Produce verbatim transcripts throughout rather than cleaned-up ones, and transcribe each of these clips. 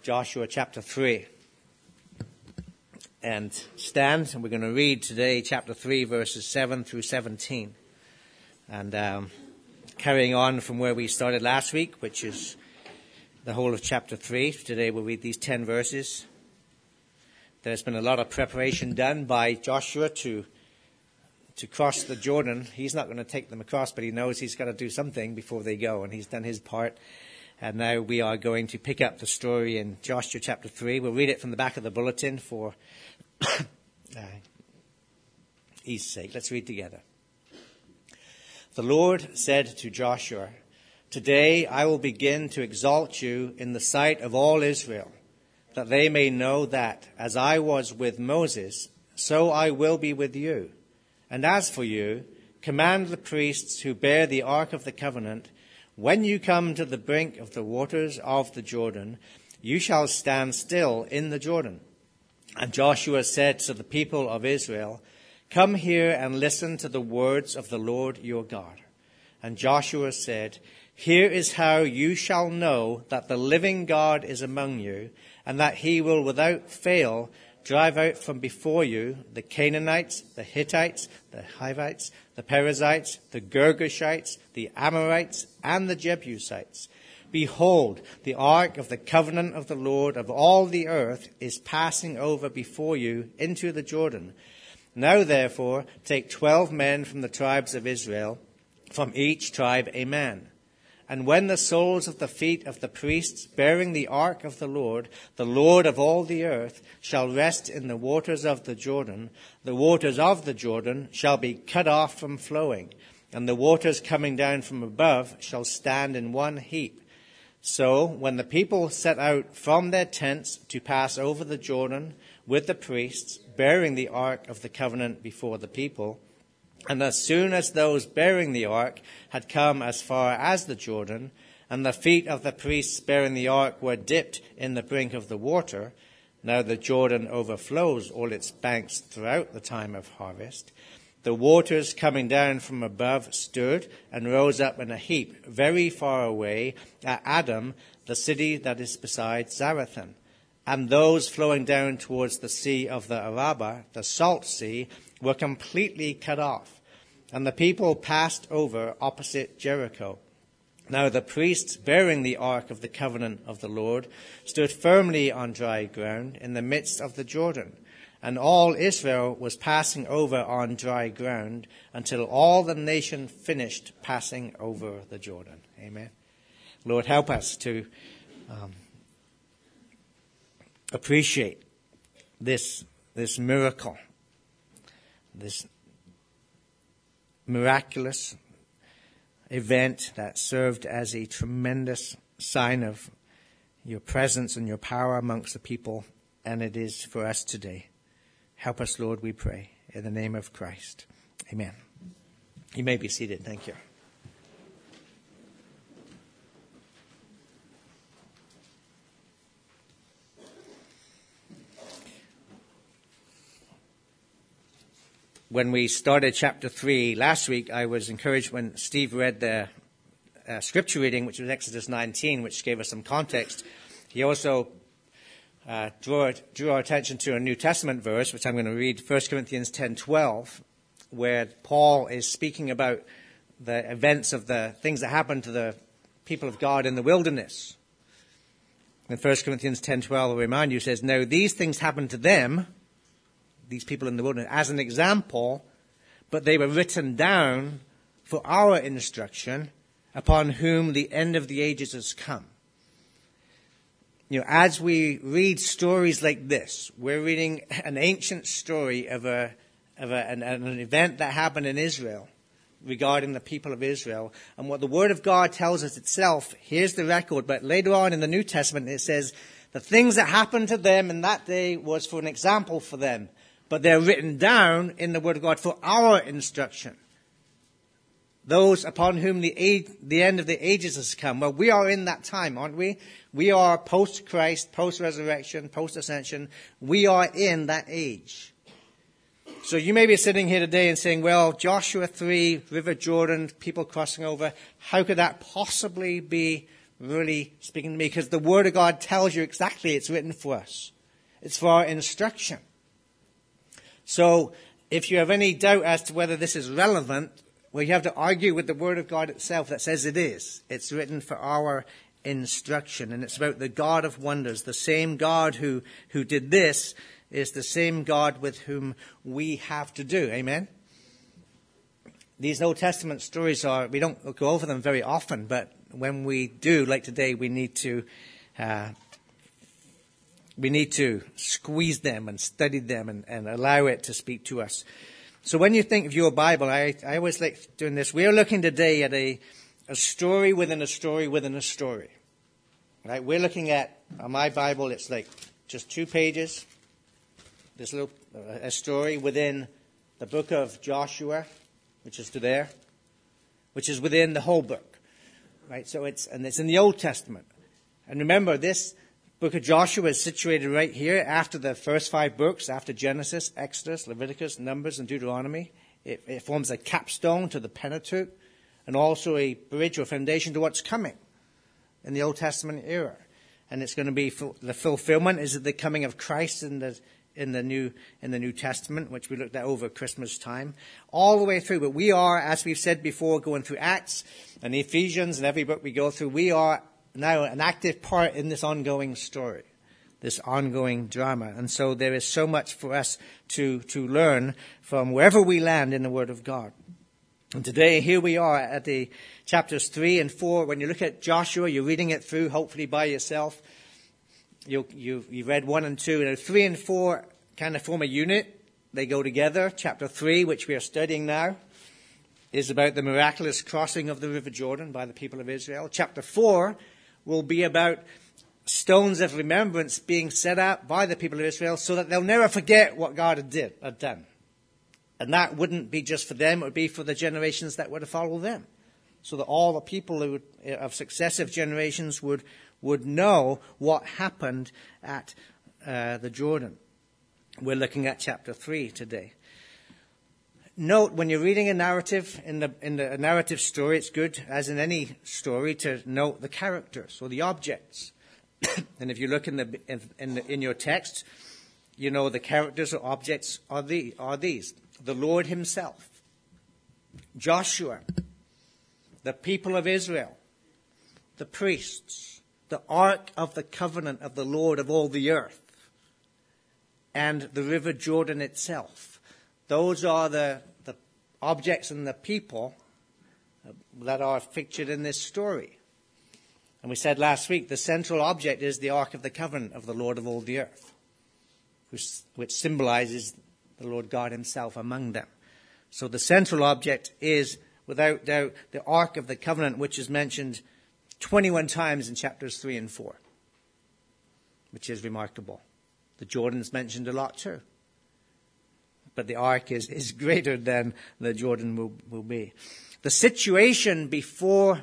Joshua chapter three. And stand, and we're going to read today chapter three, verses seven through seventeen. And um, carrying on from where we started last week, which is the whole of chapter three. Today we'll read these ten verses. There's been a lot of preparation done by Joshua to to cross the Jordan. He's not going to take them across, but he knows he's got to do something before they go, and he's done his part. And now we are going to pick up the story in Joshua chapter three. We'll read it from the back of the bulletin for uh, ease sake. Let's read together. The Lord said to Joshua, "Today I will begin to exalt you in the sight of all Israel, that they may know that, as I was with Moses, so I will be with you. And as for you, command the priests who bear the ark of the covenant, when you come to the brink of the waters of the Jordan, you shall stand still in the Jordan." And Joshua said to the people of Israel, "Come here and listen to the words of the Lord your God." And Joshua said, "Here is how you shall know that the living God is among you, and that he will without fail drive out from before you the Canaanites, the Hittites, the Hivites, the Perizzites, the Girgashites, the Amorites, and the Jebusites. Behold, the ark of the covenant of the Lord of all the earth is passing over before you into the Jordan. Now therefore take twelve men from the tribes of Israel, from each tribe a man. And when the soles of the feet of the priests bearing the ark of the Lord, the Lord of all the earth, shall rest in the waters of the Jordan, the waters of the Jordan shall be cut off from flowing, and the waters coming down from above shall stand in one heap. So when the people set out from their tents to pass over the Jordan with the priests, bearing the ark of the covenant before the people, and as soon as those bearing the ark had come as far as the Jordan, and the feet of the priests bearing the ark were dipped in the brink of the water, now the Jordan overflows all its banks throughout the time of harvest, the waters coming down from above stood and rose up in a heap very far away at Adam, the city that is beside Zarethan. And those flowing down towards the sea of the Arabah, the salt sea, were completely cut off, and the people passed over opposite Jericho. Now the priests bearing the ark of the covenant of the Lord stood firmly on dry ground in the midst of the Jordan, and all Israel was passing over on dry ground until all the nation finished passing over the Jordan. Amen. Lord, help us to um, appreciate this, this miracle, this miraculous event that served as a tremendous sign of your presence and your power amongst the people, and it is for us today. Help us, Lord, we pray, in the name of Christ. Amen. You may be seated. Thank you. When we started chapter three last week, I was encouraged when Steve read the uh, scripture reading, which was Exodus nineteen, which gave us some context. He also uh, drew, drew our attention to a New Testament verse, which I'm going to read, First Corinthians ten twelve, where Paul is speaking about the events of the things that happened to the people of God in the wilderness. In First Corinthians ten twelve, I'll remind you, says, "Now these things happened to them," these people in the wilderness, "as an example, but they were written down for our instruction, upon whom the end of the ages has come." You know, as we read stories like this, we're reading an ancient story of a of a, an, an event that happened in Israel regarding the people of Israel. And what the Word of God tells us itself, here's the record, but later on in the New Testament it says, the things that happened to them in that day was for an example for them. But they're written down in the Word of God for our instruction. Those upon whom the age, the end of the ages has come. Well, we are in that time, aren't we? We are post-Christ, post-resurrection, post-ascension. We are in that age. So you may be sitting here today and saying, well, Joshua three, River Jordan, people crossing over, how could that possibly be really speaking to me, because the Word of God tells you exactly it's written for us. It's for our instruction. So if you have any doubt as to whether this is relevant, well, you have to argue with the Word of God itself that says it is. It's written for our instruction, and it's about the God of wonders. The same God who, who did this is the same God with whom we have to do. Amen? These Old Testament stories are, we don't go over them very often, but when we do, like today, we need to uh, we need to squeeze them and study them and, and allow it to speak to us. So when you think of your Bible, I, I always like doing this. We are looking today at a a story within a story within a story. Right? We're looking at, on my Bible, it's like just two pages. This little uh, a story within the book of Joshua, which is to there, which is within the whole book. Right? So it's, and it's in the Old Testament. And remember, this book of Joshua is situated right here after the first five books, after Genesis, Exodus, Leviticus, Numbers, and Deuteronomy. It, it forms a capstone to the Pentateuch, and also a bridge or foundation to what's coming in the Old Testament era. And it's going to be, the fulfillment is the coming of Christ in the in the New in the New Testament, which we looked at over Christmas time, all the way through. But we are, as we've said before, going through Acts and Ephesians and every book we go through, we are now an active part in this ongoing story, this ongoing drama. And so there is so much for us to, to learn from wherever we land in the Word of God. And today, here we are at the chapters three and four. When you look at Joshua, you're reading it through, hopefully by yourself. You you you read one and two. Now, three and four kind of form a unit. They go together. Chapter three, which we are studying now, is about the miraculous crossing of the River Jordan by the people of Israel. Chapter four will be about stones of remembrance being set up by the people of Israel so that they'll never forget what God had did had done. And that wouldn't be just for them, it would be for the generations that were to follow them. So that all the people who would, of successive generations would, would know what happened at uh, the Jordan. We're looking at chapter three today. Note, when you're reading a narrative, in the, in the a narrative story, it's good, as in any story, to note the characters or the objects. And if you look in the in, in, the, in your text, you know the characters or objects are, the, are these. The Lord himself, Joshua, the people of Israel, the priests, the Ark of the Covenant of the Lord of all the earth, and the River Jordan itself. Those are the, the objects and the people that are pictured in this story. And we said last week the central object is the Ark of the Covenant of the Lord of all the earth, which, which symbolizes the Lord God himself among them. So the central object is, without doubt, the Ark of the Covenant, which is mentioned twenty-one times in chapters three and four, which is remarkable. The Jordan's mentioned a lot too. But the Ark is, is greater than the Jordan will, will be. The situation before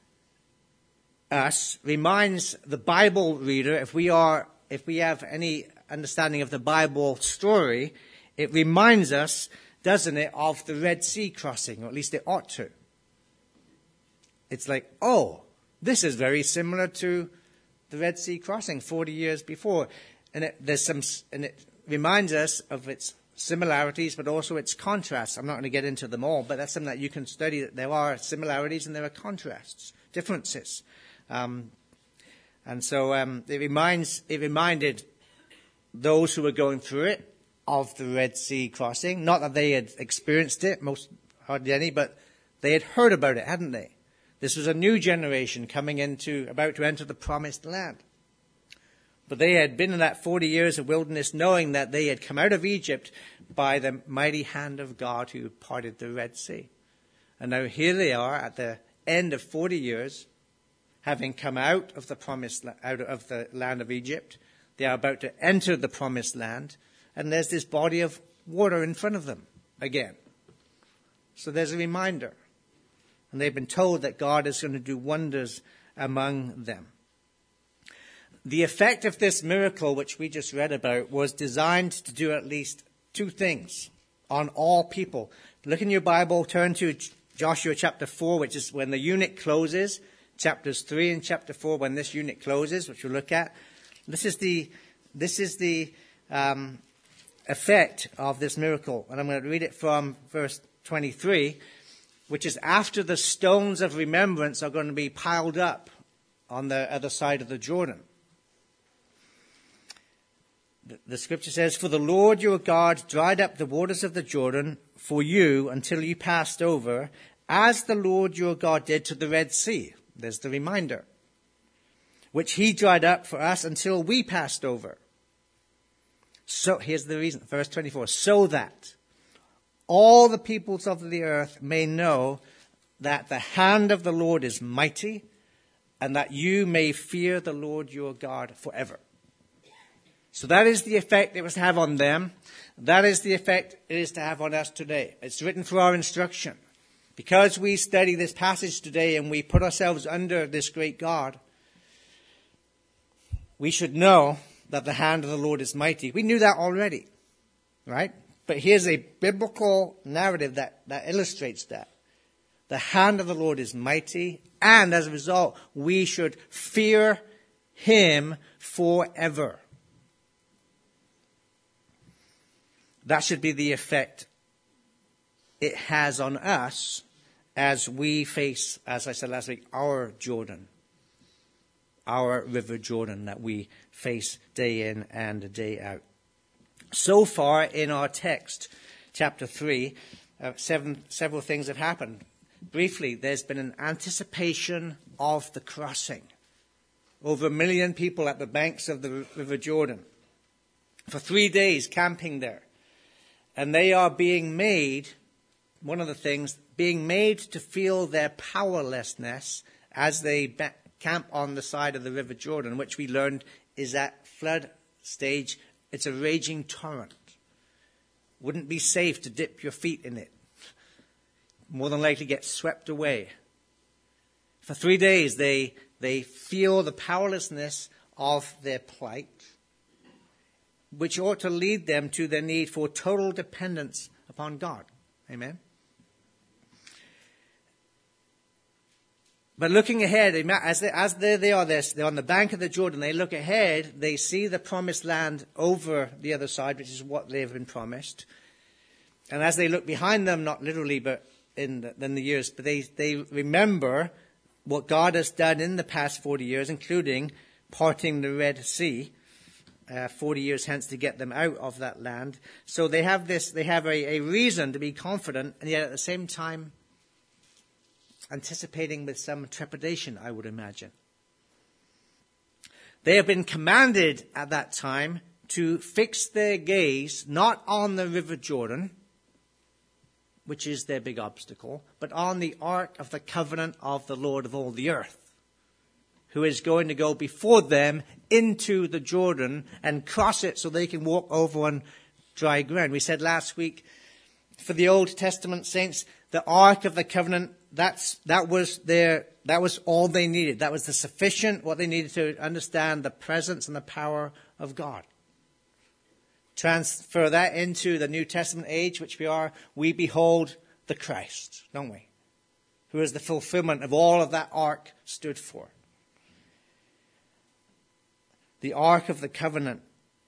us reminds the Bible reader, if we are, if we have any understanding of the Bible story, it reminds us, doesn't it, of the Red Sea crossing, or at least it ought to. It's like, oh, this is very similar to the Red Sea crossing forty years before. And it, there's some, and it reminds us of its similarities, but also its contrasts. I'm not going to get into them all, but that's something that you can study, that there are similarities and there are contrasts, differences. Um, and so um, it reminds, it reminded those who were going through it of the Red Sea crossing. Not that they had experienced it, most hardly any, but they had heard about it, hadn't they? This was a new generation coming into, about to enter the promised land. But they had been in that forty years of wilderness knowing that they had come out of Egypt by the mighty hand of God who parted the Red Sea. And now here they are at the end of forty years, having come out of the promised, out of the land of Egypt. They are about to enter the promised land. And there's this body of water in front of them again. So there's a reminder. And they've been told that God is going to do wonders among them. The effect of this miracle, which we just read about, was designed to do at least two things on all people. Look in your Bible, turn to Joshua chapter four, which is when the unit closes. chapters three and chapter four, when this unit closes, which we'll look at. This is the, this is the um, effect of this miracle. And I'm going to read it from verse twenty-three, which is after the stones of remembrance are going to be piled up on the other side of the Jordan. The, the scripture says, "For the Lord your God dried up the waters of the Jordan for you until you passed over, as the Lord your God did to the Red Sea." There's the reminder. "Which he dried up for us until we passed over." So here's the reason, verse twenty-four, "So that all the peoples of the earth may know that the hand of the Lord is mighty, and that you may fear the Lord your God forever." So that is the effect it was to have on them. That is the effect it is to have on us today. It's written for our instruction. Because we study this passage today and we put ourselves under this great God, we should know that the hand of the Lord is mighty. We knew that already, right? But here's a biblical narrative that, that illustrates that. The hand of the Lord is mighty, and as a result, we should fear him forever. That should be the effect it has on us as we face, as I said last week, our Jordan, our River Jordan that we face day in and day out. So far in our text, chapter three, uh, seven, several things have happened. Briefly, there's been an anticipation of the crossing. Over a million people at the banks of the River Jordan for three days camping there. And they are being made, one of the things, being made to feel their powerlessness as they ba- camp on the side of the River Jordan, which we learned is at flood stage. It's a raging torrent. Wouldn't be safe to dip your feet in it. More than likely get swept away. For three days they, they feel the powerlessness of their plight, which ought to lead them to their need for total dependence upon God. Amen? But looking ahead, as they, as they, they are there, they're on the bank of the Jordan, they look ahead, they see the promised land over the other side, which is what they've been promised. And as they look behind them, not literally, but in the, in the years, but they, they remember what God has done in the past forty years, including parting the Red Sea. Uh, forty years hence to get them out of that land. So they have this, they have a, a reason to be confident, and yet at the same time anticipating with some trepidation, I would imagine. They have been commanded at that time to fix their gaze not on the River Jordan, which is their big obstacle, but on the Ark of the Covenant of the Lord of all the earth, who is going to go before them into the Jordan and cross it so they can walk over on dry ground. We said last week, for the Old Testament saints, the Ark of the Covenant, that's, that was their, that was all they needed. That was the sufficient, what they needed to understand the presence and the power of God. Transfer that into the New Testament age, which we are, we behold the Christ, don't we? Who is the fulfillment of all of that Ark stood for. The Ark of the Covenant,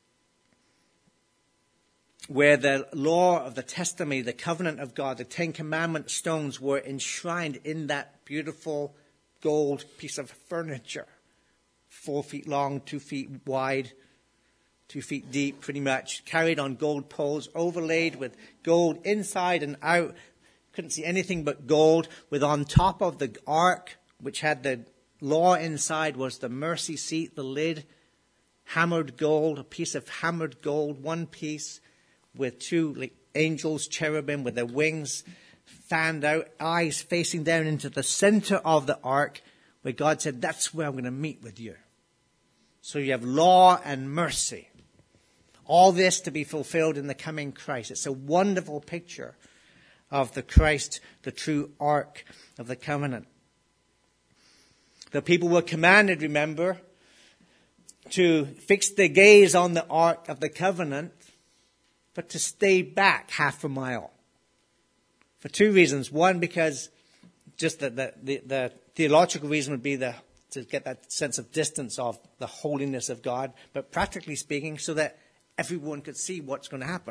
where the law of the testimony, the covenant of God, the Ten Commandment stones were enshrined in that beautiful gold piece of furniture. Four feet long, two feet wide, two feet deep, pretty much, carried on gold poles, overlaid with gold inside and out. Couldn't see anything but gold, with on top of the ark, which had the law inside, was the mercy seat, the lid, hammered gold, a piece of hammered gold, one piece with two like, angels, cherubim, with their wings fanned out, eyes facing down into the center of the ark, where God said, that's where I'm going to meet with you. So you have law and mercy. All this to be fulfilled in the coming Christ. It's a wonderful picture of the Christ, the true Ark of the Covenant. The people were commanded, remember, to fix their gaze on the Ark of the Covenant, but to stay back half a mile. For two reasons. One, because just the, the, the, the theological reason would be the, to get that sense of distance of the holiness of God, but practically speaking, so that everyone could see what's going to happen.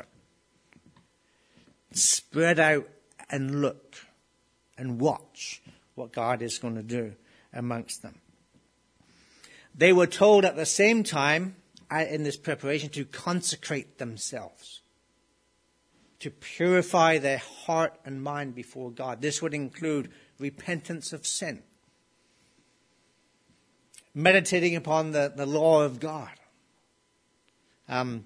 Spread out and look and watch what God is going to do amongst them. They were told at the same time, in this preparation, to consecrate themselves, to purify their heart and mind before God. This would include repentance of sin, meditating upon the, the law of God, um,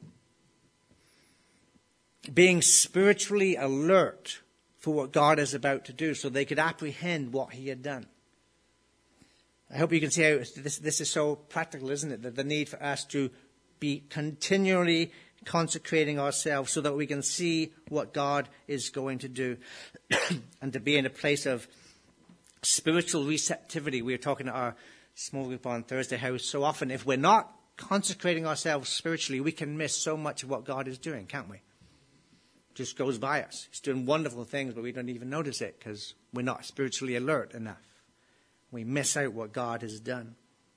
being spiritually alert for what God is about to do, so they could apprehend what he had done. I hope you can see how this, this is so practical, isn't it? That the need for us to be continually consecrating ourselves so that we can see what God is going to do and to be in a place of spiritual receptivity. We were talking to our small group on Thursday how so often if we're not consecrating ourselves spiritually, we can miss so much of what God is doing, can't we? It just goes by us. He's doing wonderful things, but we don't even notice it because we're not spiritually alert enough. We miss out what God has done.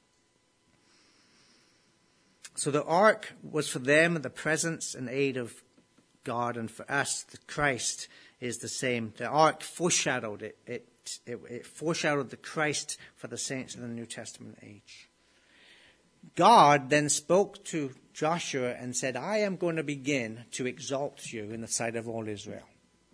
So the ark was for them the presence and aid of God, and for us, the Christ is the same. The ark foreshadowed it. It, it, it foreshadowed the Christ for the saints of the New Testament age. God then spoke to Joshua and said, I am going to begin to exalt you in the sight of all Israel.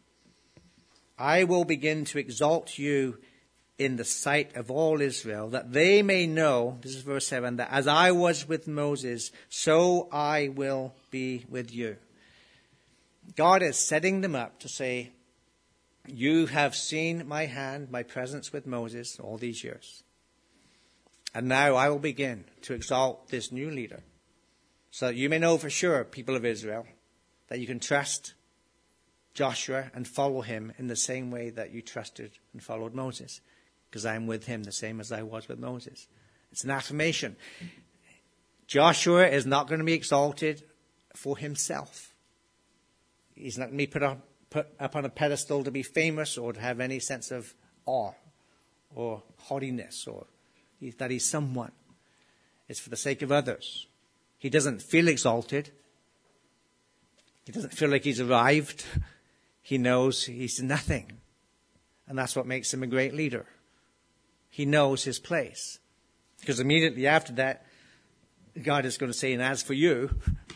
I will begin to exalt you in the sight of all Israel, that they may know, this is verse seven, that as I was with Moses, so I will be with you. God is setting them up to say, you have seen my hand, my presence with Moses all these years. And now I will begin to exalt this new leader, so that you may know for sure, people of Israel, that you can trust Joshua and follow him in the same way that you trusted and followed Moses. Because I am with him the same as I was with Moses. It's an affirmation. Joshua is not going to be exalted for himself. He's not going to be put up, put up on a pedestal to be famous or to have any sense of awe or haughtiness or that he's someone. It's for the sake of others. He doesn't feel exalted. He doesn't feel like he's arrived. He knows he's nothing. And that's what makes him a great leader. He knows his place. Because immediately after that, God is going to say, and as for you,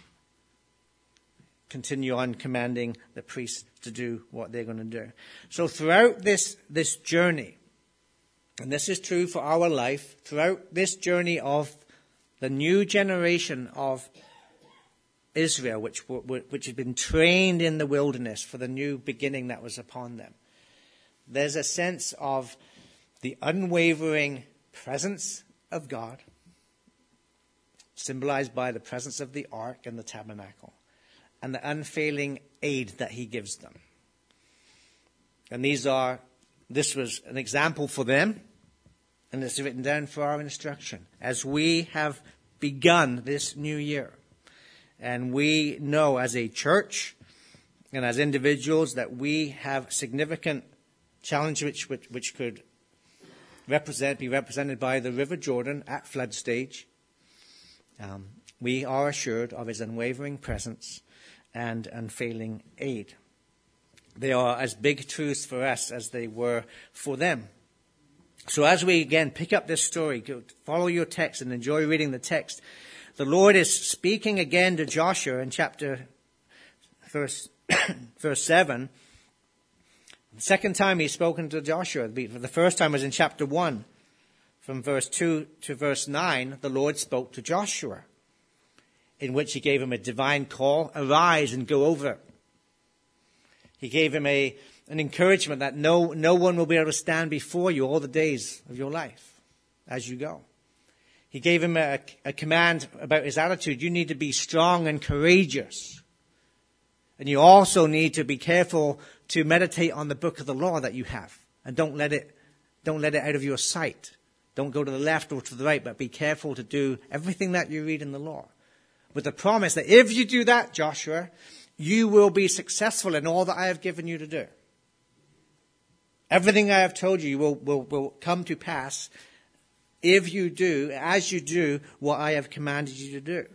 continue on commanding the priests to do what they're going to do. So throughout this, this journey, and this is true for our life, throughout this journey of the new generation of Israel, which, which had been trained in the wilderness for the new beginning that was upon them, there's a sense of the unwavering presence of God, symbolized by the presence of the ark and the tabernacle, and the unfailing aid that he gives them. And these are, this was an example for them, and it's written down for our instruction. As we have begun this new year, and we know as a church and as individuals that we have significant challenges which, which, which could represent, be represented by the River Jordan at flood stage. Um, we are assured of his unwavering presence and unfailing aid. They are as big truths for us as they were for them. So as we again pick up this story, go, follow your text and enjoy reading the text. The Lord is speaking again to Joshua in chapter verse, verse seven. The second time he's spoken to Joshua, the first time was in chapter one. From verse two to verse nine, the Lord spoke to Joshua, in which he gave him a divine call, arise and go over. He gave him a, an encouragement that no, no one will be able to stand before you all the days of your life as you go. He gave him a, a command about his attitude. You need to be strong and courageous. And you also need to be careful to meditate on the book of the law that you have. And don't let it, don't let it out of your sight. Don't go to the left or to the right, but be careful to do everything that you read in the law. With the promise that if you do that, Joshua, you will be successful in all that I have given you to do. Everything I have told you will, will, will come to pass if you do, as you do, what I have commanded you to do.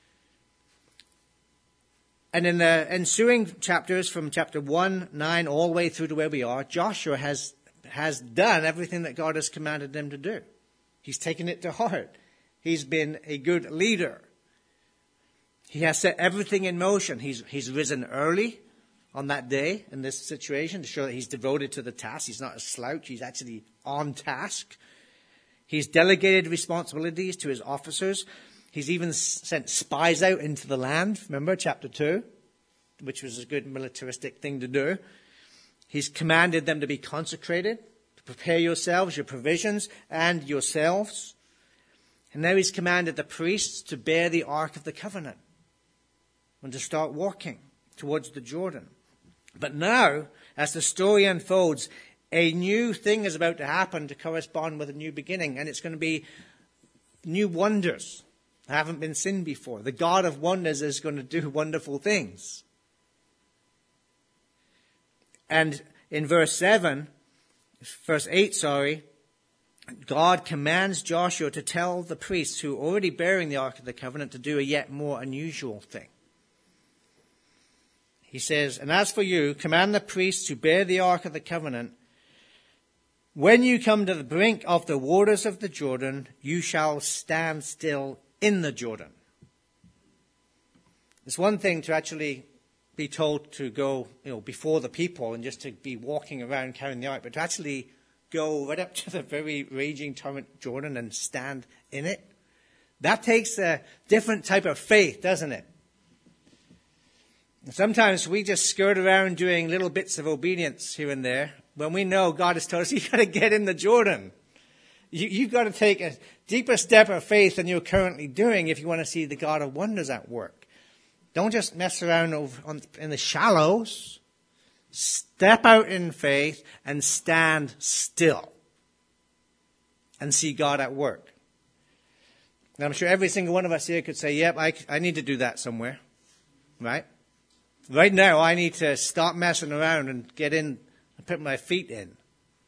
And in the ensuing chapters, from chapter one, nine, all the way through to where we are, Joshua has, has done everything that God has commanded him to do. He's taken it to heart. He's been a good leader. He has set everything in motion. He's, he's risen early on that day in this situation to show that he's devoted to the task. He's not a slouch. He's actually on task. He's delegated responsibilities to his officers. He's even sent spies out into the land. Remember chapter two, which was a good militaristic thing to do. He's commanded them to be consecrated, to prepare yourselves, your provisions, and yourselves. And now he's commanded the priests to bear the Ark of the Covenant and to start walking towards the Jordan. But now, as the story unfolds, a new thing is about to happen to correspond with a new beginning. And it's going to be new wonders that haven't been seen before. The God of wonders is going to do wonderful things. And in verse seven, verse eight, sorry, God commands Joshua to tell the priests who are already bearing the Ark of the Covenant to do a yet more unusual thing. He says, and as for you, command the priests who bear the Ark of the Covenant, when you come to the brink of the waters of the Jordan, you shall stand still in the Jordan. It's one thing to actually be told to go, you know, before the people and just to be walking around carrying the ark, but to actually go right up to the very raging torrent Jordan and stand in it, that takes a different type of faith, doesn't it? Sometimes we just skirt around doing little bits of obedience here and there when we know God has told us, you've got to get in the Jordan. You, you've got to take a deeper step of faith than you're currently doing if you want to see the God of wonders at work. Don't just mess around over on, in the shallows. Step out in faith and stand still and see God at work. Now, I'm sure every single one of us here could say, yep, I, I need to do that somewhere. Right? Right now, I need to stop messing around and get in and put my feet in.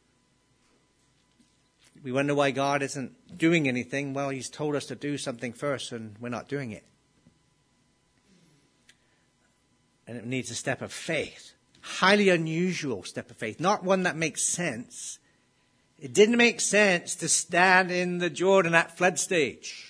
We wonder why God isn't doing anything. Well, he's told us to do something first, and we're not doing it. And it needs a step of faith. Highly unusual step of faith. Not one that makes sense. It didn't make sense to stand in the Jordan at flood stage.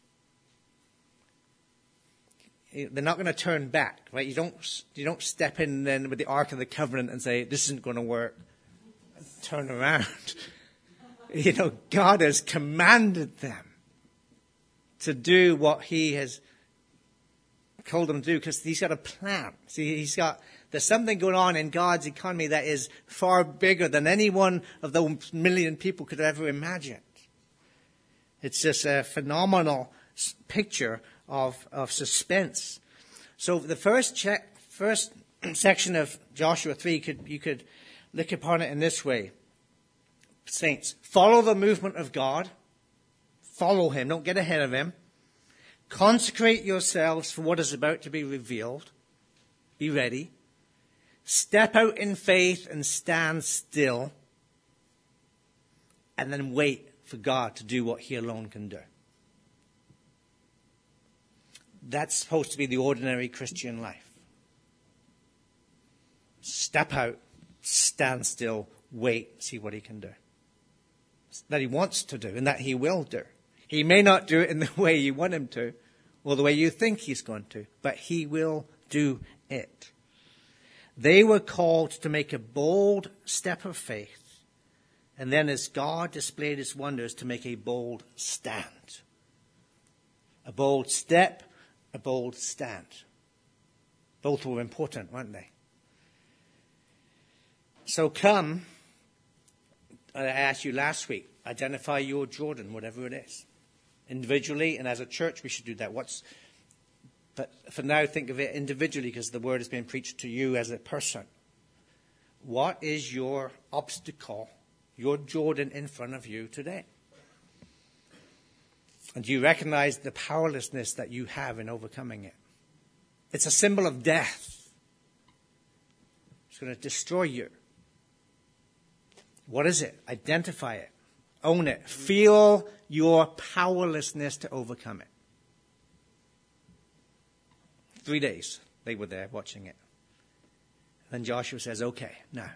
They're not going to turn back, right? You don't, you don't step in then with the Ark of the Covenant and say, this isn't going to work. Turn around. You know, God has commanded them to do what he has told them to do because he's got a plan. See, he's got, there's something going on in God's economy that is far bigger than any one of the million people could ever imagine. It's just a phenomenal picture of, of suspense. So the first check, first section of Joshua three, could, you could look upon it in this way. Saints, follow the movement of God. Follow him. Don't get ahead of him. Consecrate yourselves for what is about to be revealed. Be ready. Step out in faith and stand still. And then wait for God to do what he alone can do. That's supposed to be the ordinary Christian life. Step out, stand still, wait, see what he can do. That he wants to do and that he will do. He may not do it in the way you want him to or the way you think he's going to, but he will do it. They were called to make a bold step of faith, and then as God displayed his wonders, to make a bold stand. A bold step, a bold stand. Both were important, weren't they? So come, I asked you last week, identify your Jordan, whatever it is. Individually, and as a church, we should do that. What's, but for now, think of it individually, because the word is being preached to you as a person. What is your obstacle, your Jordan in front of you today? And do you recognize the powerlessness that you have in overcoming it? It's a symbol of death. It's going to destroy you. What is it? Identify it. Own it. Feel your powerlessness to overcome it. Three days they were there watching it. Then Joshua says, okay, now,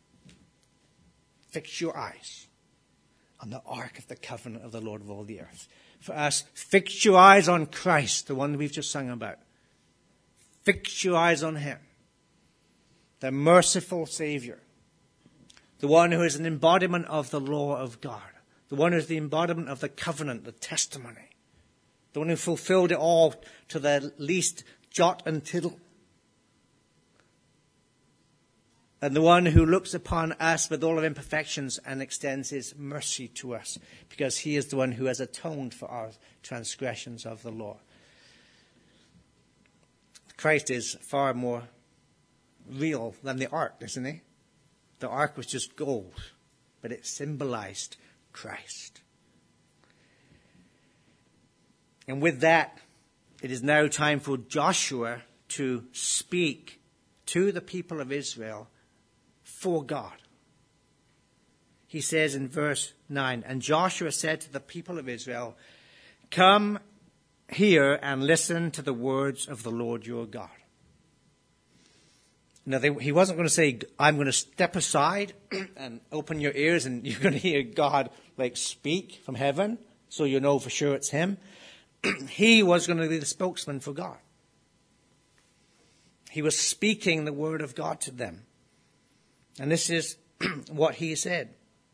fix your eyes on the ark of the covenant of the Lord of all the earth. For us, fix your eyes on Christ, the one we've just sung about. Fix your eyes on him, the merciful Savior, the one who is an embodiment of the law of God, the one who is the embodiment of the covenant, the testimony, the one who fulfilled it all to the least jot and tittle, and the one who looks upon us with all our imperfections and extends his mercy to us, because he is the one who has atoned for our transgressions of the law. Christ is far more real than the ark, isn't he? The ark was just gold, but it symbolized Christ. And with that, it is now time for Joshua to speak to the people of Israel for God. He says in verse nine, and Joshua said to the people of Israel, come here and listen to the words of the Lord your God. Now, they, he wasn't going to say, I'm going to step aside and open your ears and you're going to hear God like speak from heaven so you know for sure it's him. He was going to be the spokesman for God. He was speaking the word of God to them. And this is what he said.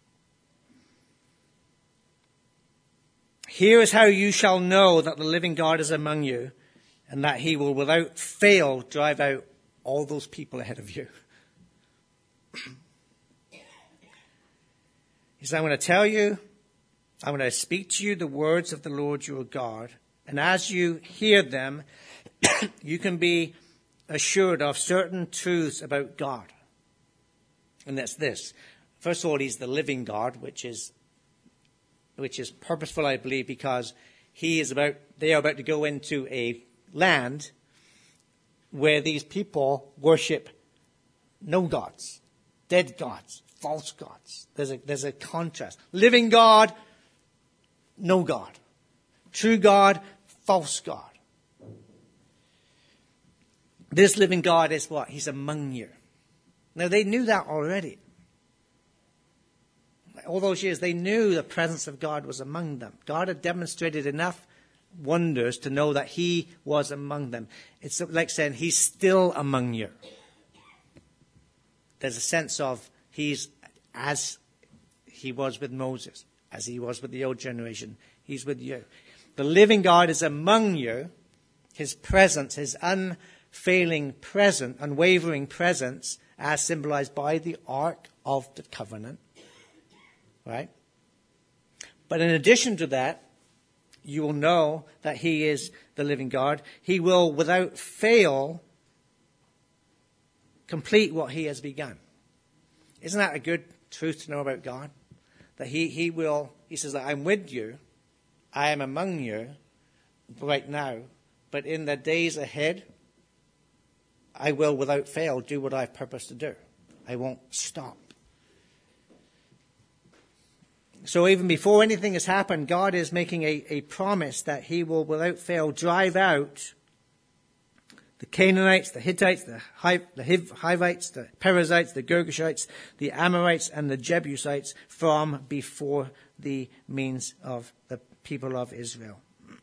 Here is how you shall know that the living God is among you, and that he will without fail drive out all those people ahead of you. He said, I'm going to tell you, I'm going to speak to you the words of the Lord your God, and as you hear them, you can be assured of certain truths about God. And that's this. First of all, he's the living God, which is which is purposeful, I believe, because he is about they are about to go into a land where these people worship no gods, dead gods, false gods. There's a there's a contrast. Living God, no God. True God, false God. This living God is what? He's among you. Now, they knew that already. All those years, they knew the presence of God was among them. God had demonstrated enough wonders to know that he was among them. It's like saying he's still among you. There's a sense of he's as he was with Moses, as he was with the old generation. He's with you. The living God is among you. His presence, his unfailing presence, unwavering presence, as symbolized by the Ark of the Covenant. Right? But in addition to that, you will know that he is the living God. He will, without fail, complete what he has begun. Isn't that a good truth to know about God? That he, he will, he says that I'm with you, I am among you right now, but in the days ahead, I will, without fail, do what I've purposed to do. I won't stop. So even before anything has happened, God is making a, a promise that he will, without fail, drive out the Canaanites, the Hittites, the, Hi, the Hiv, Hivites, the Perizzites, the Girgashites, the Amorites, and the Jebusites from before the means of the people of Israel.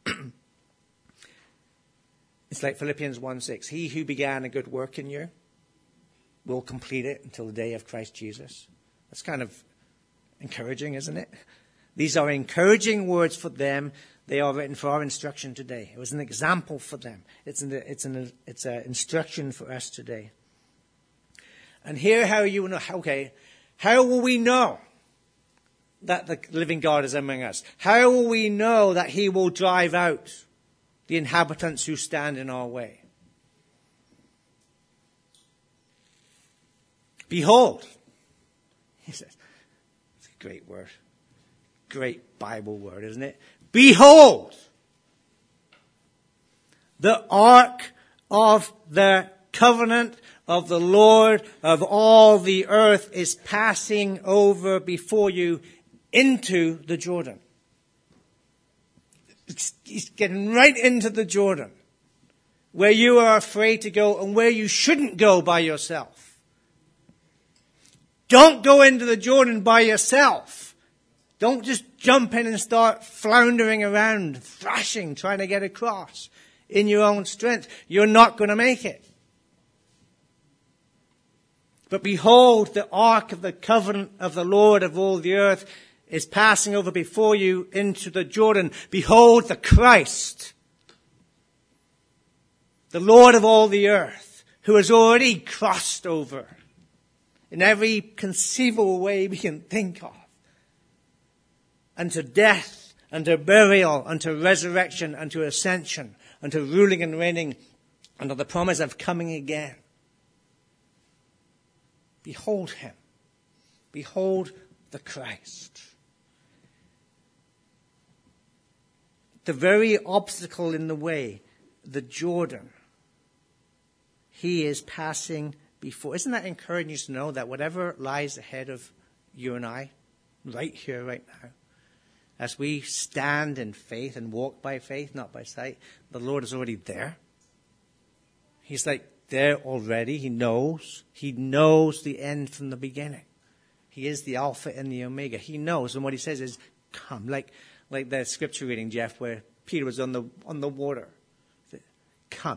It's like Philippians one six. He who began a good work in you will complete it until the day of Christ Jesus. That's kind of encouraging, isn't it? These are encouraging words for them. They are written for our instruction today. It was an example for them. It's an it's an it's an instruction for us today. And here, how you know? Okay, how will we know that the living God is among us? How will we know that he will drive out the inhabitants who stand in our way? Behold, he says. It's a great word. Great Bible word, isn't it? Behold, the ark of the covenant of the Lord of all the earth is passing over before you into the Jordan. It's, he's getting right into the Jordan, where you are afraid to go and where you shouldn't go by yourself. Don't go into the Jordan by yourself. Don't just jump in and start floundering around, thrashing, trying to get across in your own strength. You're not going to make it. But behold, the ark of the covenant of the Lord of all the earth is passing over before you into the Jordan. Behold the Christ, the Lord of all the earth, who has already crossed over in every conceivable way we can think of, unto death, unto burial, unto resurrection, unto ascension, unto ruling and reigning, unto the promise of coming again. Behold him. Behold the Christ. The very obstacle in the way, the Jordan, he is passing before. Isn't that encouraging to know that whatever lies ahead of you and I, right here, right now, as we stand in faith and walk by faith, not by sight, the Lord is already there. He's like there already. He knows. He knows the end from the beginning. He is the Alpha and the Omega. He knows. And what he says is, come. Like, like the scripture reading, Jeff, where Peter was on the, on the water. Come.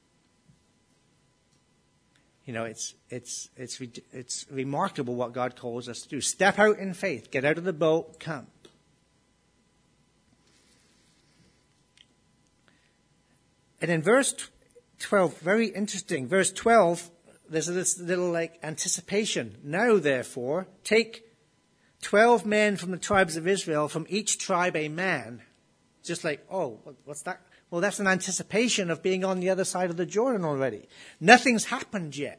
You know, it's, it's, it's, it's remarkable what God calls us to do. Step out in faith. Get out of the boat. Come. And in verse twelve, very interesting. Verse twelve, there's this little like anticipation. Now, therefore, take twelve men from the tribes of Israel, from each tribe a man. Just like, oh, what's that? Well, that's an anticipation of being on the other side of the Jordan already. Nothing's happened yet.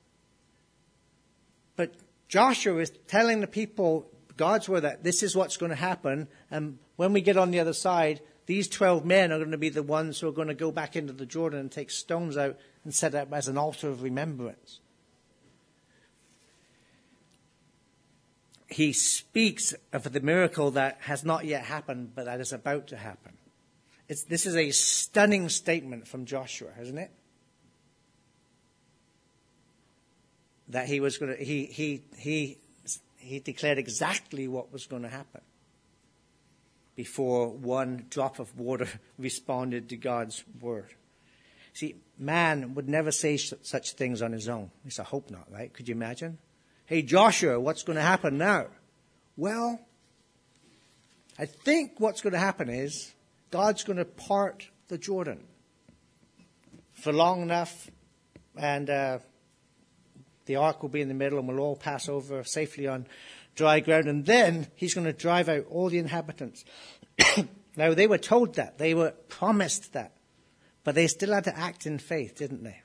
But Joshua is telling the people, God's word, that this is what's going to happen. And when we get on the other side, these twelve men are going to be the ones who are going to go back into the Jordan and take stones out and set up as an altar of remembrance. He speaks of the miracle that has not yet happened, but that is about to happen. It's, this is a stunning statement from Joshua, isn't it? That he was going to, he, he, he, he declared exactly what was going to happen before one drop of water responded to God's word. See, man would never say such things on his own. At least I hope not, right? Could you imagine? Hey, Joshua, what's going to happen now? Well, I think what's going to happen is God's going to part the Jordan for long enough, and uh, the ark will be in the middle, and we'll all pass over safely on dry ground, and then he's going to drive out all the inhabitants. Now, they were told that. They were promised that. But they still had to act in faith, didn't they?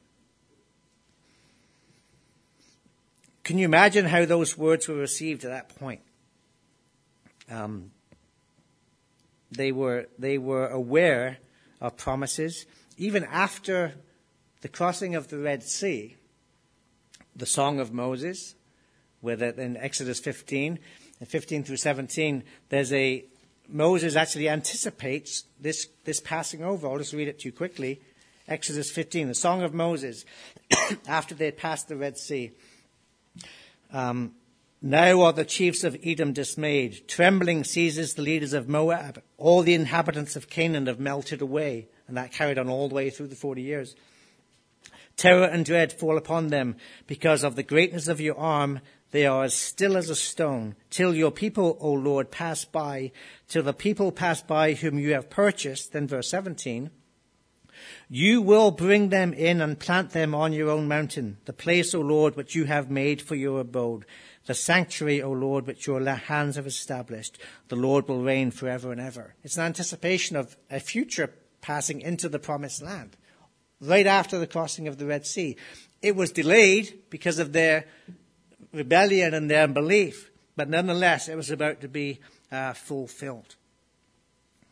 Can you imagine how those words were received at that point? Um, they were they were aware of promises. Even after the crossing of the Red Sea, the Song of Moses, where the, in Exodus fifteen, and fifteen through seventeen, there's a, Moses actually anticipates this, this passing over. I'll just read it to you quickly. Exodus fifteen, the Song of Moses, after they had passed the Red Sea. Um, now are the chiefs of Edom dismayed. Trembling seizes the leaders of Moab. All the inhabitants of Canaan have melted away. And that carried on all the way through the forty years. Terror and dread fall upon them because of the greatness of your arm. They are as still as a stone, till your people, O Lord, pass by, till the people pass by whom you have purchased. Then verse seventeen, you will bring them in and plant them on your own mountain, the place, O Lord, which you have made for your abode, the sanctuary, O Lord, which your hands have established. The Lord will reign forever and ever. It's an anticipation of a future passing into the promised land, right after the crossing of the Red Sea. It was delayed because of their rebellion and their unbelief, but nonetheless, it was about to be uh, fulfilled.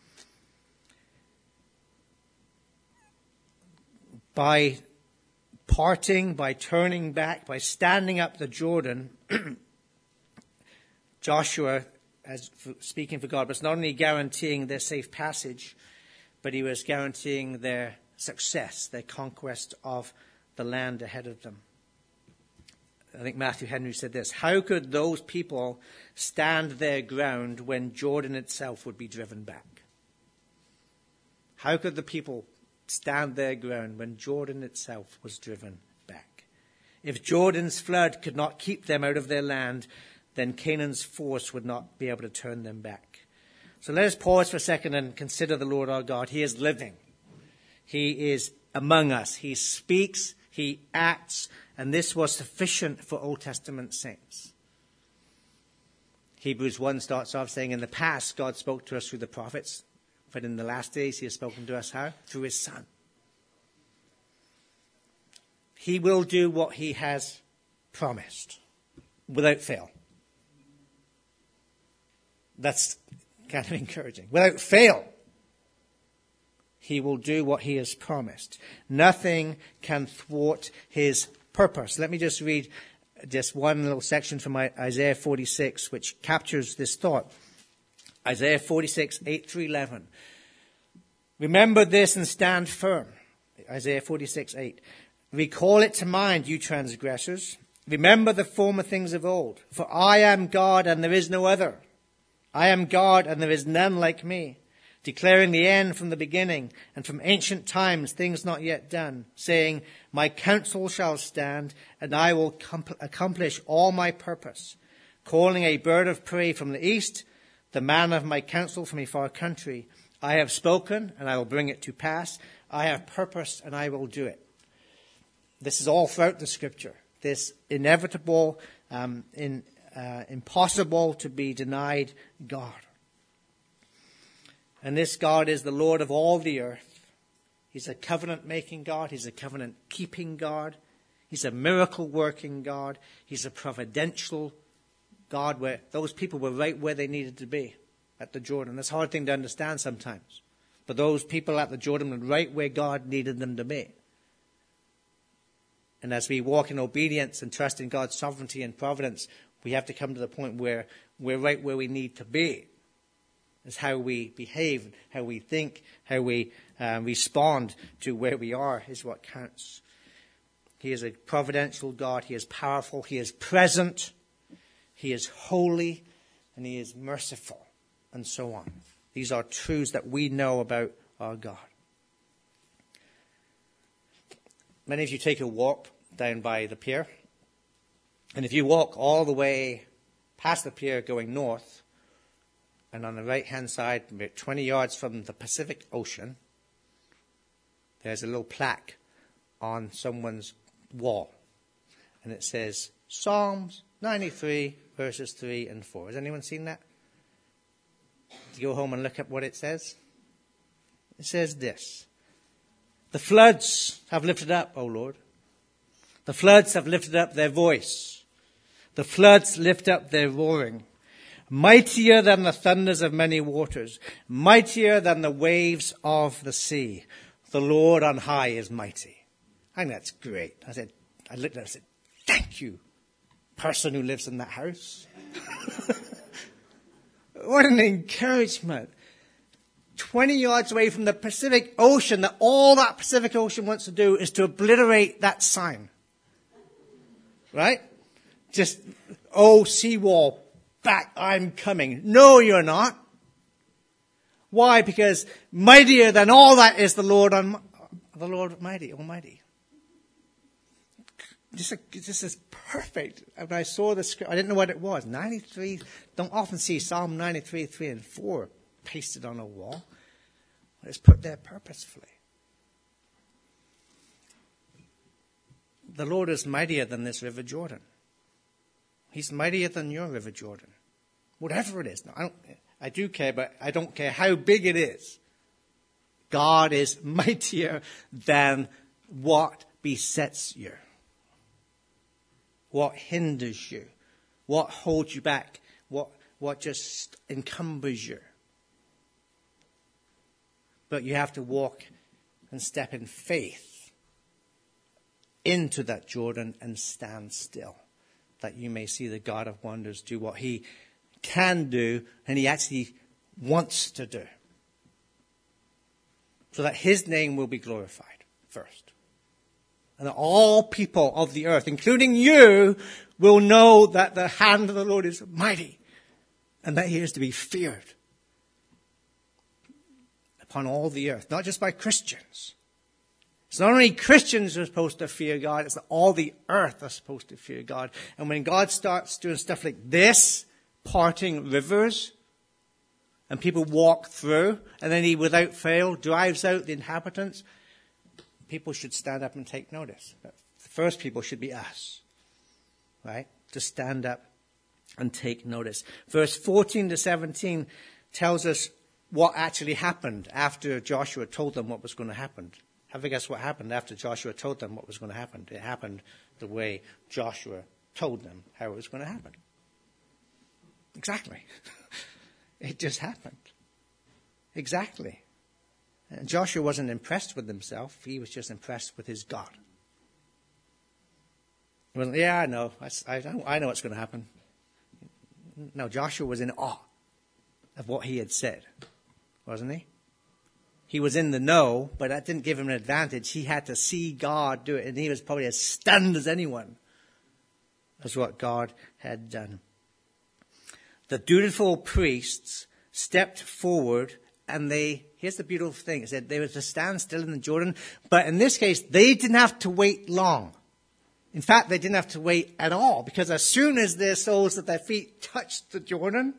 By parting, by turning back, by standing up the Jordan, Joshua, as speaking for God, was not only guaranteeing their safe passage, but he was guaranteeing their success, their conquest of the land ahead of them. I think Matthew Henry said this: how could those people stand their ground when Jordan itself would be driven back? How could the people stand their ground when Jordan itself was driven back? If Jordan's flood could not keep them out of their land, then Canaan's force would not be able to turn them back. So let us pause for a second and consider the Lord our God. He is living. He is among us. He speaks, he acts, and this was sufficient for Old Testament saints. Hebrews one starts off saying, in the past God spoke to us through the prophets, but in the last days he has spoken to us how? Through his Son. He will do what he has promised without fail. That's kind of encouraging. Without fail, he will do what he has promised. Nothing can thwart his purpose. Let me just read just one little section from Isaiah forty-six, which captures this thought. Isaiah forty-six, eight through eleven. Remember this and stand firm. Isaiah forty-six, eight. Recall it to mind, you transgressors. Remember the former things of old. For I am God and there is no other. I am God and there is none like me, declaring the end from the beginning and from ancient times things not yet done, saying, my counsel shall stand and I will com- accomplish all my purpose, calling a bird of prey from the east, the man of my counsel from a far country. I have spoken and I will bring it to pass. I have purposed and I will do it. This is all throughout the scripture. This inevitable, um, in Uh, impossible to be denied God. And this God is the Lord of all the earth. He's a covenant-making God. He's a covenant-keeping God. He's a miracle-working God. He's a providential God where those people were right where they needed to be at the Jordan. That's a hard thing to understand sometimes. But those people at the Jordan were right where God needed them to be. And as we walk in obedience and trust in God's sovereignty and providence, we have to come to the point where we're right where we need to be. It's how we behave, how we think, how we uh, respond to where we are is what counts. He is a providential God. He is powerful. He is present. He is holy. And he is merciful. And so on. These are truths that we know about our God. Many of you take a walk down by the pier. And if you walk all the way past the pier going north, and on the right-hand side, about twenty yards from the Pacific Ocean, there's a little plaque on someone's wall. And it says, Psalms ninety-three, verses three and four. Has anyone seen that? Go home and look up what it says. It says this: the floods have lifted up, O Lord. The floods have lifted up their voice. The floods lift up their roaring. Mightier than the thunders of many waters. Mightier than the waves of the sea. The Lord on high is mighty. I think that's great. I said, I looked at it and said, thank you, person who lives in that house. What an encouragement. twenty yards away from the Pacific Ocean, that all that Pacific Ocean wants to do is to obliterate that sign. Right? Just, oh, seawall, back, I'm coming. No, you're not. Why? Because mightier than all that is the Lord, on, the Lord Mighty, Almighty. This, this is perfect. When I saw the script, I didn't know what it was. ninety-three, don't often see Psalm ninety-three, three and four pasted on a wall. It's put there purposefully. The Lord is mightier than this River Jordan. He's mightier than your River Jordan. Whatever it is. Now, I, don't, I do care, but I don't care how big it is. God is mightier than what besets you. What hinders you. What holds you back. What, what just encumbers you. But you have to walk and step in faith into that Jordan and stand still, that you may see the God of wonders do what he can do and he actually wants to do, so that his name will be glorified first. And that all people of the earth, including you, will know that the hand of the Lord is mighty and that he is to be feared upon all the earth, not just by Christians. It's not only Christians who are supposed to fear God, it's that all the earth are supposed to fear God. And when God starts doing stuff like this, parting rivers, and people walk through, and then he, without fail, drives out the inhabitants, people should stand up and take notice. The first people should be us, right? To stand up and take notice. Verse fourteen to seventeen tells us what actually happened after Joshua told them what was going to happen. Have a guess what happened after Joshua told them what was going to happen? It happened the way Joshua told them how it was going to happen. Exactly. It just happened. Exactly. And Joshua wasn't impressed with himself. He was just impressed with his God. He wasn't, yeah, I know. I, I, I know what's going to happen. No, Joshua was in awe of what he had said, wasn't he? He was in the know, but that didn't give him an advantage. He had to see God do it, and he was probably as stunned as anyone as what God had done. The dutiful priests stepped forward, and they, here's the beautiful thing, it said they were to stand still in the Jordan, but in this case, they didn't have to wait long. In fact, they didn't have to wait at all, because as soon as their soles of their feet touched the Jordan,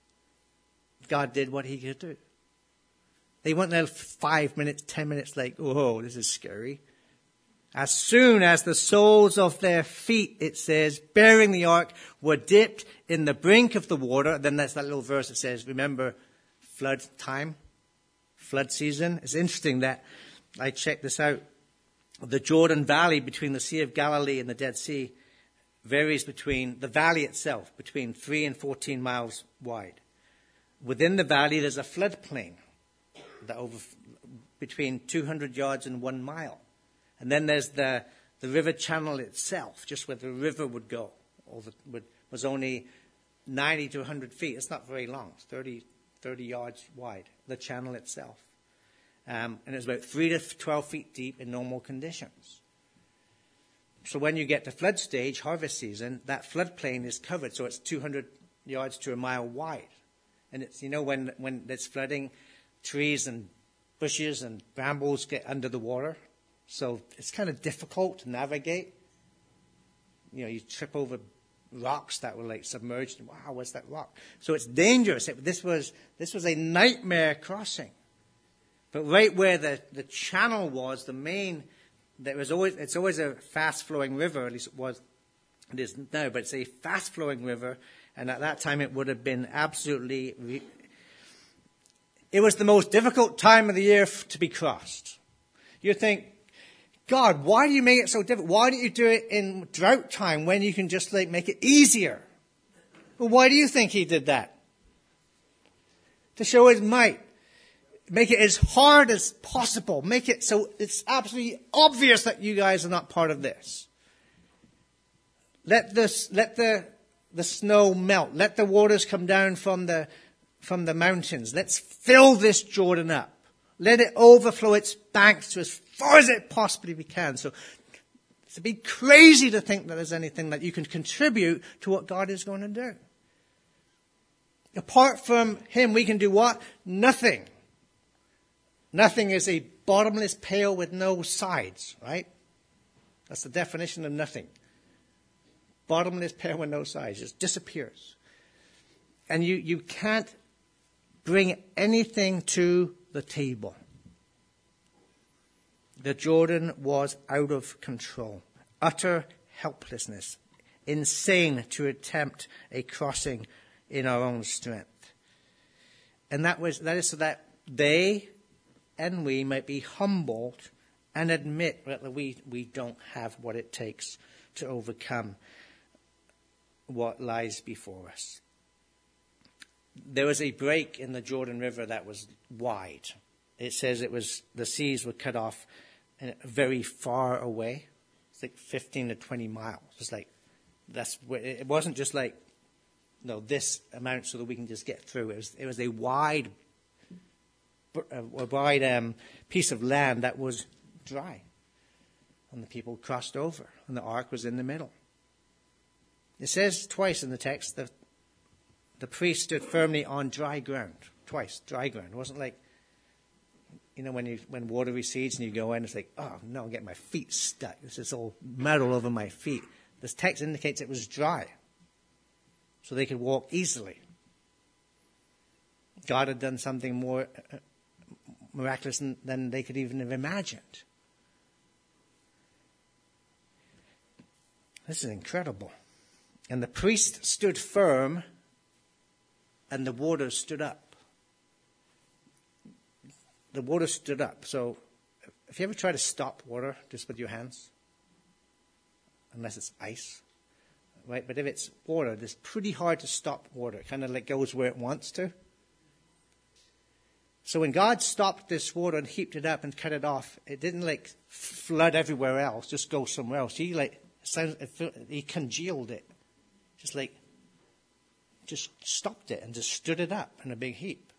God did what he could do. They weren't there five minutes, ten minutes like, oh, this is scary. As soon as the soles of their feet, it says, bearing the ark, were dipped in the brink of the water. Then there's that little verse that says, remember, flood time, flood season. It's interesting that I checked this out. The Jordan Valley between the Sea of Galilee and the Dead Sea varies between, the valley itself, between three and fourteen miles wide. Within the valley, there's a floodplain that over between two hundred yards and one mile. And then there's the, the river channel itself, just where the river would go, or the, would, was only ninety to one hundred feet. It's not very long. It's thirty, thirty yards wide, the channel itself. Um, and it's about three to twelve feet deep in normal conditions. So when you get to flood stage, harvest season, that floodplain is covered, so it's two hundred yards to a mile wide. And it's, you know, when, when it's flooding, trees and bushes and brambles get under the water. So it's kind of difficult to navigate. You know, you trip over rocks that were like submerged. Wow, what's that rock? So it's dangerous. It, this was this was a nightmare crossing. But right where the, the channel was, the main, there was always it's always a fast-flowing river. At least it was. It is now, but it's a fast-flowing river. And at that time, it would have been absolutely. Re- it was the most difficult time of the year f- to be crossed. You think, God, why do you make it so difficult? Why don't you do it in drought time when you can just like make it easier? Well, why do you think he did that? To show his might. Make it as hard as possible. Make it so it's absolutely obvious that you guys are not part of this. Let this, let the, the snow melt. Let the waters come down from the, from the mountains. Let's fill this Jordan up. Let it overflow its banks to as far as it possibly can. So it'd be crazy to think that there's anything that you can contribute to what God is going to do. Apart from him, we can do what? Nothing. Nothing is a bottomless pail with no sides, right? That's the definition of nothing. Bottomless pail with no sides. It just disappears. And you, you can't bring anything to the table. The Jordan was out of control. Utter helplessness. Insane to attempt a crossing in our own strength. And that was that is so that they and we might be humbled and admit that we, we don't have what it takes to overcome what lies before us. There was a break in the Jordan River that was wide. It says it was the seas were cut off very far away. It's like fifteen to twenty miles. It's like, that's where, it wasn't just like, no, this amount so that we can just get through. It was, it was a wide, a wide um, piece of land that was dry. And the people crossed over, and the ark was in the middle. It says twice in the text that the priest stood firmly on dry ground. Twice, dry ground. It wasn't like, you know, when you when water recedes and you go in, it's like, oh, no, I'm getting my feet stuck. This is all metal over my feet. This text indicates it was dry, so they could walk easily. God had done something more miraculous than, than they could even have imagined. This is incredible. And the priest stood firm, and the water stood up. The water stood up. So, if you ever try to stop water just with your hands, unless it's ice, right? But if it's water, it's pretty hard to stop water. It kind of like goes where it wants to. So when God stopped this water and heaped it up and cut it off, it didn't like flood everywhere else, just go somewhere else. He like he congealed it, just like just stopped it and just stood it up in a big heap.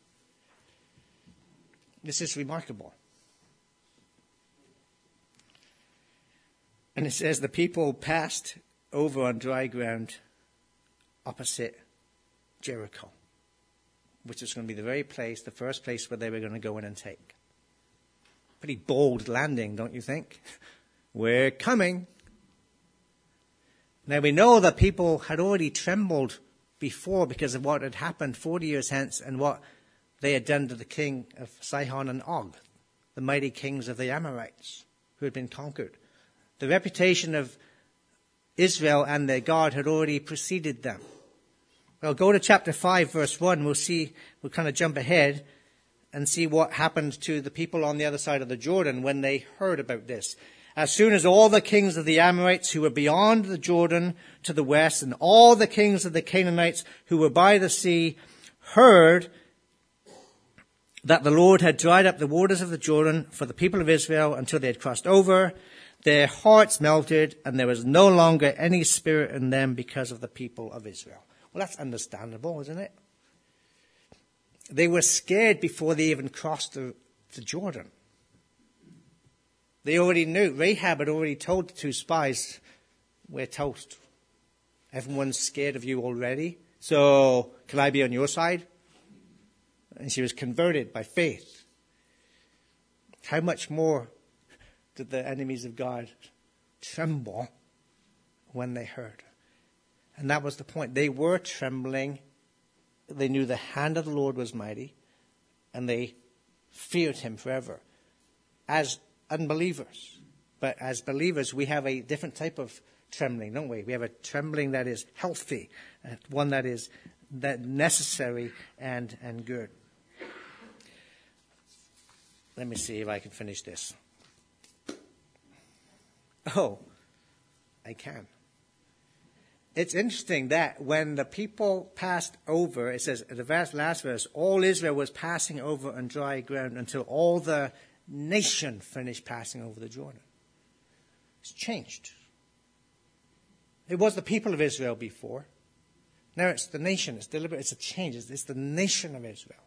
This is remarkable. And it says the people passed over on dry ground opposite Jericho, which is going to be the very place, the first place where they were going to go in and take. Pretty bold landing, don't you think? We're coming. Now we know that people had already trembled before because of what had happened forty years hence and what they had done to the king of Sihon and Og, the mighty kings of the Amorites who had been conquered. The reputation of Israel and their God had already preceded them. Well, go to chapter five, verse one. We'll see, we'll kind of jump ahead and see what happened to the people on the other side of the Jordan when they heard about this. As soon as all the kings of the Amorites who were beyond the Jordan to the west and all the kings of the Canaanites who were by the sea heard that the Lord had dried up the waters of the Jordan for the people of Israel until they had crossed over, their hearts melted and there was no longer any spirit in them because of the people of Israel. Well, that's understandable, isn't it? They were scared before they even crossed the, the Jordan. They already knew. Rahab had already told the two spies, we're toast. Everyone's scared of you already. So can I be on your side? And she was converted by faith. How much more did the enemies of God tremble when they heard? And that was the point. They were trembling. They knew the hand of the Lord was mighty. And they feared him forever. As unbelievers. But as believers, we have a different type of trembling, don't we? We have a trembling that is healthy. One that is that necessary and, and good. Let me see if I can finish this. Oh, I can. It's interesting that when the people passed over, it says, in the last verse, all Israel was passing over on dry ground until all the nation finished passing over the Jordan. It's changed. It was the people of Israel before. Now it's the nation. It's deliberate. It's a change. It's, it's the nation of Israel.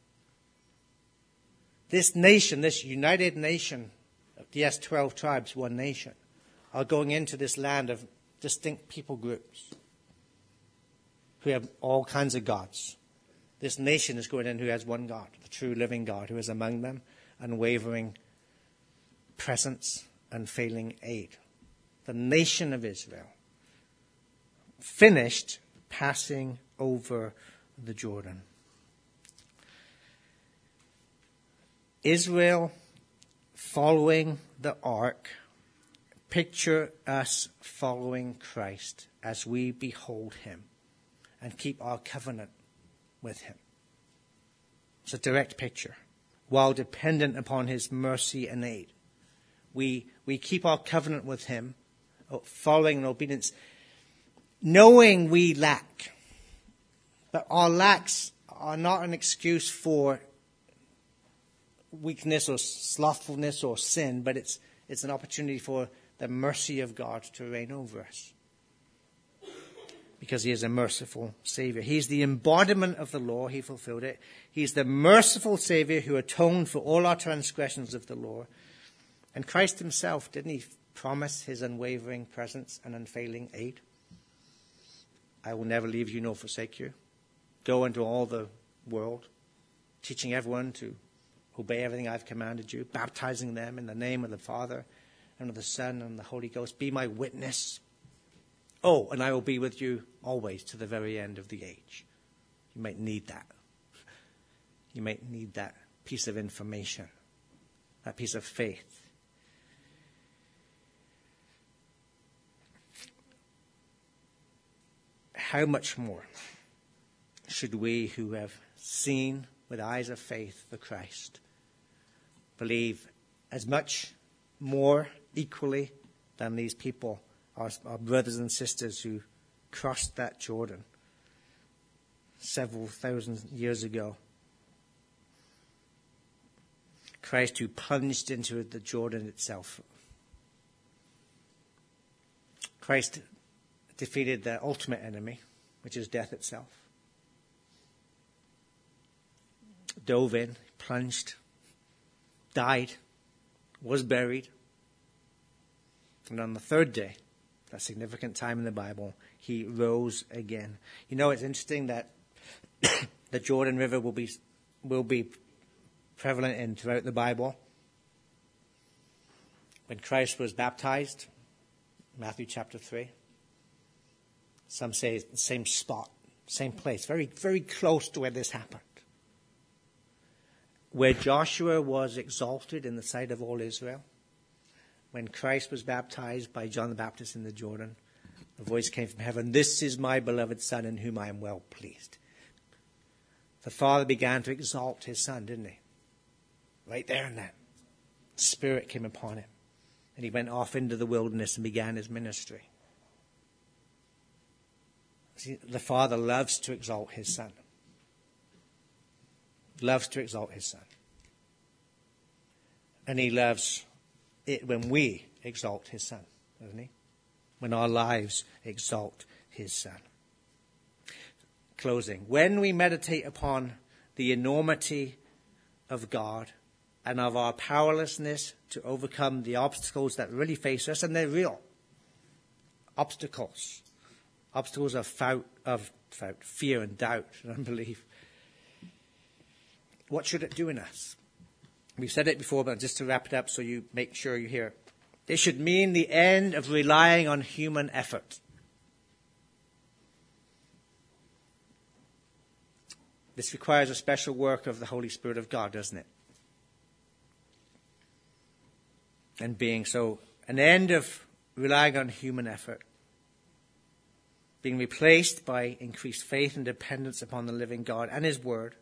This nation, this united nation, yes, twelve tribes, one nation, are going into this land of distinct people groups who have all kinds of gods. This nation is going in who has one God, the true living God, who is among them, unwavering presence, unfailing aid. The nation of Israel finished passing over the Jordan. Israel following the ark, picture us following Christ as we behold him and keep our covenant with him. It's a direct picture. While dependent upon his mercy and aid. We we keep our covenant with him, following in obedience, knowing we lack. But our lacks are not an excuse for weakness or slothfulness or sin, but it's it's an opportunity for the mercy of God to reign over us. Because he is a merciful Savior. He's the embodiment of the law. He fulfilled it. He's the merciful Savior who atoned for all our transgressions of the law. And Christ himself, didn't he promise his unwavering presence and unfailing aid? I will never leave you nor forsake you. Go into all the world, teaching everyone to obey everything I've commanded you, baptizing them in the name of the Father and of the Son and the Holy Ghost. Be my witness. Oh, and I will be with you always to the very end of the age. You might need that. You might need that piece of information, that piece of faith. How much more should we who have seen with eyes of faith the Christ believe as much more equally than these people, our, our brothers and sisters who crossed that Jordan several thousand years ago? Christ who plunged into the Jordan itself. Christ defeated the ultimate enemy, which is death itself. Dove in, plunged, died, was buried. And on the third day, a significant time in the Bible, he rose again. You know, it's interesting that the Jordan River will be will be prevalent in throughout the Bible. When Christ was baptized, Matthew chapter three, some say it's the same spot, same place, very, very close to where this happened. Where Joshua was exalted in the sight of all Israel, when Christ was baptized by John the Baptist in the Jordan, a voice came from heaven, "This is my beloved Son in whom I am well pleased." The Father began to exalt his Son, didn't he? Right there and then. The Spirit came upon him. And he went off into the wilderness and began his ministry. See, the Father loves to exalt his Son. Loves to exalt his Son. And he loves it when we exalt his Son, doesn't he? When our lives exalt his Son. Closing. When we meditate upon the enormity of God and of our powerlessness to overcome the obstacles that really face us, and they're real obstacles, obstacles of, fout, of fout, fear and doubt and unbelief, what should it do in us? We've said it before, but just to wrap it up so you make sure you hear it. It should mean the end of relying on human effort. This requires a special work of the Holy Spirit of God, doesn't it? And being so, an end of relying on human effort, being replaced by increased faith and dependence upon the living God and his word.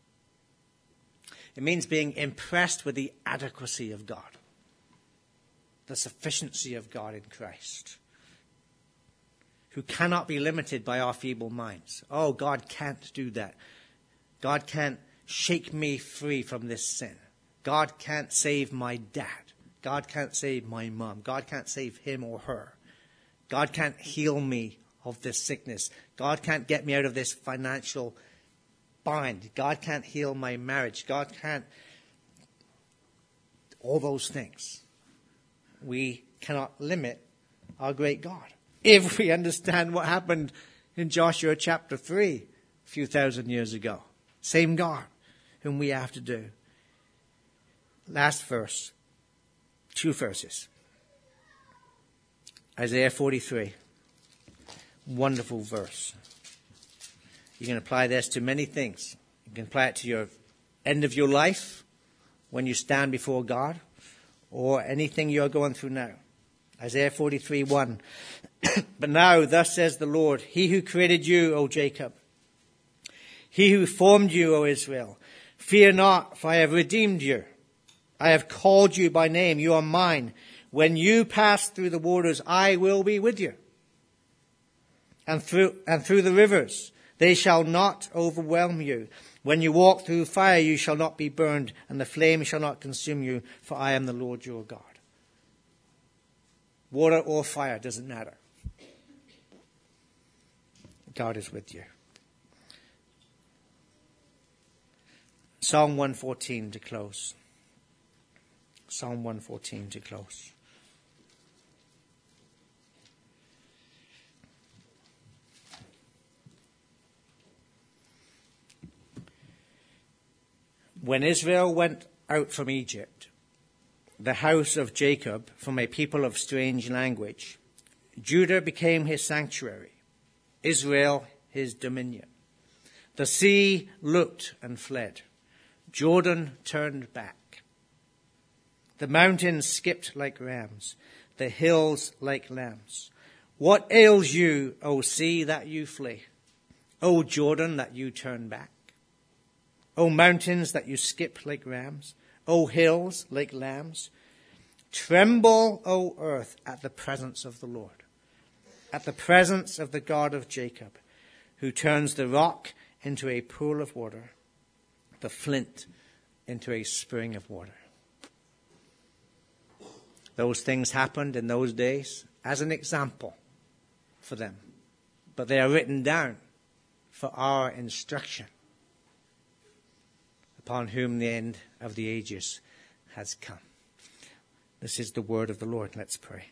It means being impressed with the adequacy of God, the sufficiency of God in Christ, who cannot be limited by our feeble minds. Oh, God can't do that. God can't shake me free from this sin. God can't save my dad. God can't save my mom. God can't save him or her. God can't heal me of this sickness. God can't get me out of this financial bind. God can't heal my marriage. God can't. All those things. We cannot limit our great God. If we understand what happened in Joshua chapter three a few thousand years ago. Same God whom we have to do. Last verse. Two verses. Isaiah forty-three. Wonderful verse. You can apply this to many things. You can apply it to your end of your life when you stand before God, or anything you are going through now. Isaiah forty-three, one. But now, thus says the Lord, He who created you, O Jacob, He who formed you, O Israel, fear not, for I have redeemed you. I have called you by name. You are mine. When you pass through the waters, I will be with you. And through, and through the rivers, they shall not overwhelm you. When you walk through fire, you shall not be burned, and the flame shall not consume you, for I am the Lord your God. water or fire, doesn't matter. God is with you. Psalm one fourteen to close. Psalm one fourteen to close. When Israel went out from Egypt, the house of Jacob from a people of strange language, Judah became his sanctuary, Israel his dominion. The sea looked and fled. Jordan turned back. The mountains skipped like rams, the hills like lambs. What ails you, O sea, that you flee? O Jordan, that you turn back? O mountains, that you skip like rams? O hills, like lambs? Tremble, O earth, at the presence of the Lord, at the presence of the God of Jacob, who turns the rock into a pool of water, the flint into a spring of water. Those things happened in those days as an example for them, but they are written down for our instruction, upon whom the end of the ages has come. This is the word of the Lord. Let's pray.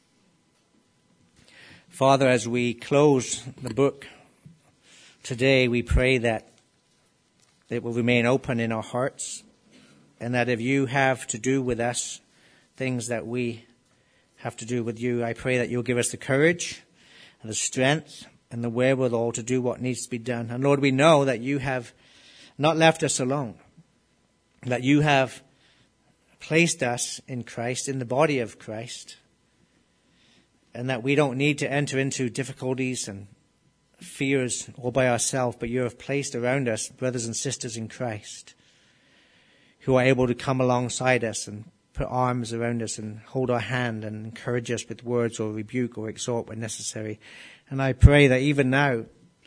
Father, as we close the book today, we pray that it will remain open in our hearts, and that if you have to do with us things that we have to do with you, I pray that you'll give us the courage and the strength and the wherewithal to do what needs to be done. And Lord, we know that you have not left us alone, that you have placed us in Christ, in the body of Christ, and that we don't need to enter into difficulties and fears all by ourselves, but you have placed around us brothers and sisters in Christ who are able to come alongside us and put arms around us and hold our hand and encourage us with words or rebuke or exhort when necessary. And I pray that even now,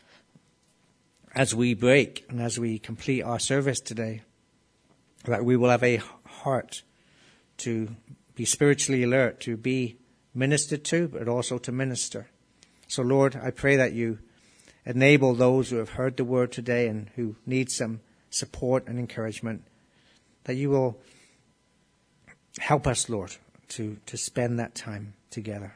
as we break and as we complete our service today, that we will have a heart to be spiritually alert, to be ministered to, but also to minister. So Lord, I pray that you enable those who have heard the word today and who need some support and encouragement, that you will help us, Lord, to, to spend that time together.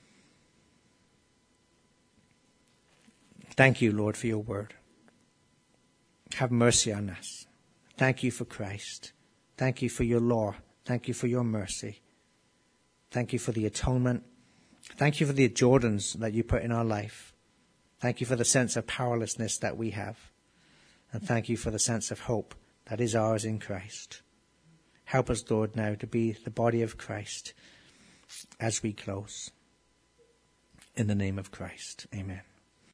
Thank you, Lord, for your word. Have mercy on us. Thank you for Christ. Thank you for your law. Thank you for your mercy. Thank you for the atonement. Thank you for the Jordans that you put in our life. Thank you for the sense of powerlessness that we have. And thank you for the sense of hope that is ours in Christ. Help us, Lord, now to be the body of Christ as we close. In the name of Christ, amen.